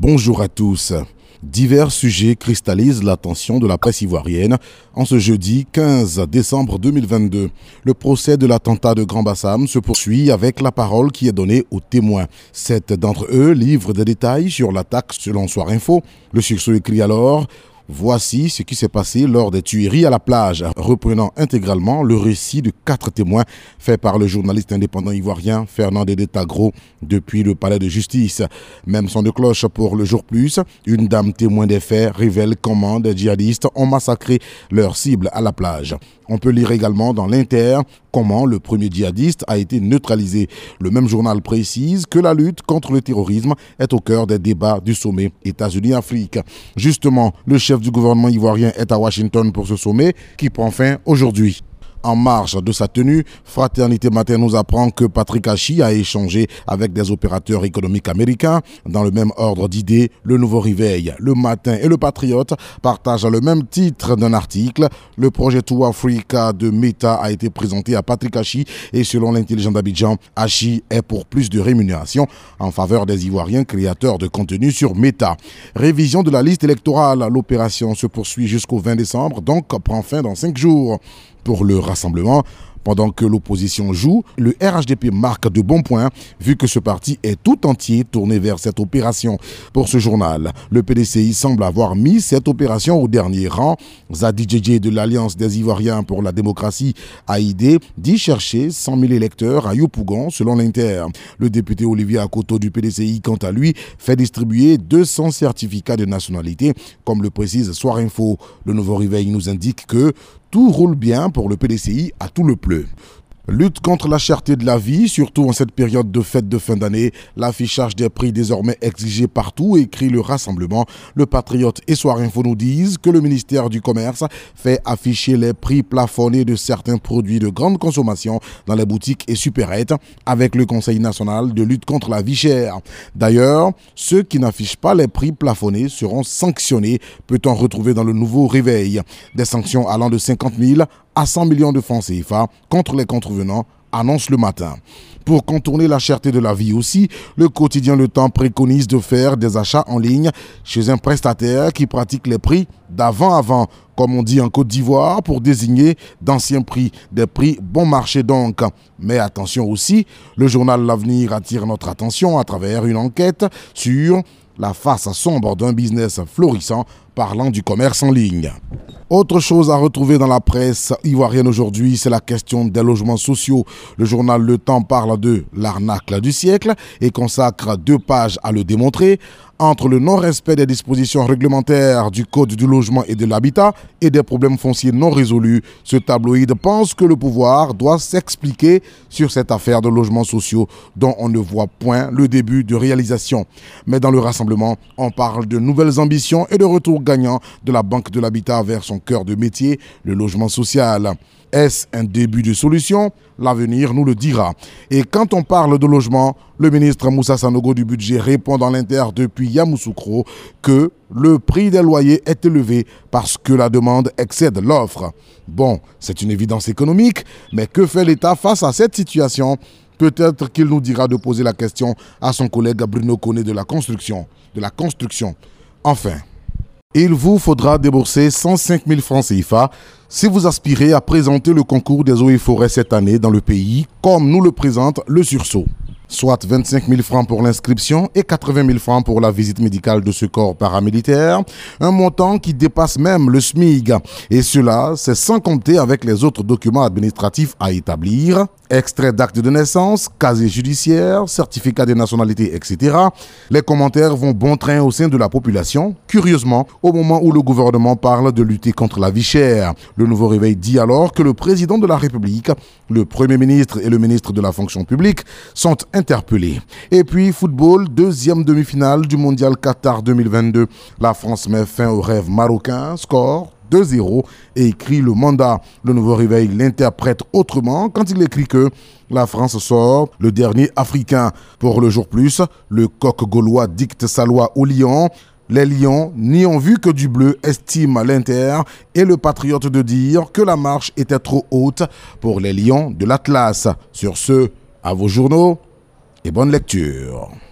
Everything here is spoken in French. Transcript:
Bonjour à tous. Divers sujets cristallisent l'attention de la presse ivoirienne en ce jeudi 15 décembre 2022. Le procès de l'attentat de Grand Bassam se poursuit avec la parole qui est donnée aux témoins. 7 d'entre eux livrent des détails sur l'attaque selon Soir Info. Le sursaut écrit alors: voici ce qui s'est passé lors des tueries à la plage, reprenant intégralement le récit de 4 témoins fait par le journaliste indépendant ivoirien Fernand Dédé-Tagro depuis le palais de justice. Même son de cloche pour le jour plus, une dame témoin des faits révèle comment des djihadistes ont massacré leur cible à la plage. On peut lire également dans l'Inter comment le premier djihadiste a été neutralisé. Le même journal précise que la lutte contre le terrorisme est au cœur des débats du sommet États-Unis-Afrique. Justement, le chef du gouvernement ivoirien est à Washington pour ce sommet qui prend fin aujourd'hui. En marge de sa tenue, Fraternité Matin nous apprend que Patrick Hachi a échangé avec des opérateurs économiques américains. Dans le même ordre d'idées, le Nouveau Réveil, le Matin et le Patriote partagent le même titre d'un article. Le projet To Africa de Meta a été présenté à Patrick Hachi et selon l'intelligent d'Abidjan, Hachi est pour plus de rémunération en faveur des Ivoiriens créateurs de contenu sur Meta. Révision de la liste électorale, l'opération se poursuit jusqu'au 20 décembre, donc prend fin dans 5 jours. Pour le rassemblement, pendant que l'opposition joue, le RHDP marque de bons points vu que ce parti est tout entier tourné vers cette opération. Pour ce journal, le PDCI semble avoir mis cette opération au dernier rang. Zadi Djedje de l'Alliance des Ivoiriens pour la démocratie, AID, dit chercher 100 000 électeurs à Yopougon selon l'Inter. Le député Olivier Akoto du PDCI, quant à lui, fait distribuer 200 certificats de nationalité, comme le précise Soir Info. Le Nouveau Réveil nous indique que tout roule bien pour le PDCI à tout le pleu. Lutte contre la cherté de la vie, surtout en cette période de fête de fin d'année. L'affichage des prix désormais exigé partout, écrit le Rassemblement. Le Patriote et Soir Info nous disent que le ministère du Commerce fait afficher les prix plafonnés de certains produits de grande consommation dans les boutiques et supérettes avec le Conseil national de lutte contre la vie chère. D'ailleurs, ceux qui n'affichent pas les prix plafonnés seront sanctionnés, peut-on retrouver dans le Nouveau Réveil. Des sanctions allant de 50 000 à 100 millions de francs CFA contre les contrevenants, annonce le Matin. Pour contourner la cherté de la vie aussi, le quotidien Le Temps préconise de faire des achats en ligne chez un prestataire qui pratique les prix d'avant-avant, comme on dit en Côte d'Ivoire, pour désigner d'anciens prix, des prix bon marché donc. Mais attention aussi, le journal L'Avenir attire notre attention à travers une enquête sur la face sombre d'un business florissant parlant du commerce en ligne. Autre chose à retrouver dans la presse ivoirienne aujourd'hui, c'est la question des logements sociaux. Le journal Le Temps parle de l'arnaque du siècle et consacre 2 pages à le démontrer. Entre le non-respect des dispositions réglementaires du Code du logement et de l'habitat et des problèmes fonciers non résolus, ce tabloïd pense que le pouvoir doit s'expliquer sur cette affaire de logements sociaux dont on ne voit point le début de réalisation. Mais dans le Rassemblement, on parle de nouvelles ambitions et de retour gagnant de la Banque de l'Habitat vers son cœur de métier, le logement social. Est-ce un début de solution? L'avenir nous le dira. Et quand on parle de logement, le ministre Moussa Sanogo du budget répond dans l'Inter depuis Yamoussoukro que le prix des loyers est élevé parce que la demande excède l'offre. Bon, c'est une évidence économique, mais que fait l'État face à cette situation? Peut-être qu'il nous dira de poser la question à son collègue Bruno Koné de la construction. Enfin, il vous faudra débourser 105 000 francs CFA si vous aspirez à présenter le concours des eaux et forêts cette année dans le pays, comme nous le présente le sursaut. Soit 25 000 francs pour l'inscription et 80 000 francs pour la visite médicale de ce corps paramilitaire, un montant qui dépasse même le SMIG. Et cela, c'est sans compter avec les autres documents administratifs à établir, extrait d'acte de naissance, casier judiciaire, certificat de nationalité, etc. Les commentaires vont bon train au sein de la population, curieusement, au moment où le gouvernement parle de lutter contre la vie chère. Le Nouveau Réveil dit alors que le président de la République, le Premier ministre et le ministre de la fonction publique sont interpellés. Et puis, football, 2e demi-finale du Mondial Qatar 2022. La France met fin au rêve marocain, score 2-0 et écrit le mandat. Le Nouveau Réveil l'interprète autrement quand il écrit que la France sort le dernier Africain. Pour le jour plus, le coq gaulois dicte sa loi aux Lions. Les Lions n'y ont vu que du bleu, estime l'Inter, et le Patriote de dire que la marche était trop haute pour les Lions de l'Atlas. Sur ce, à vos journaux et bonne lecture.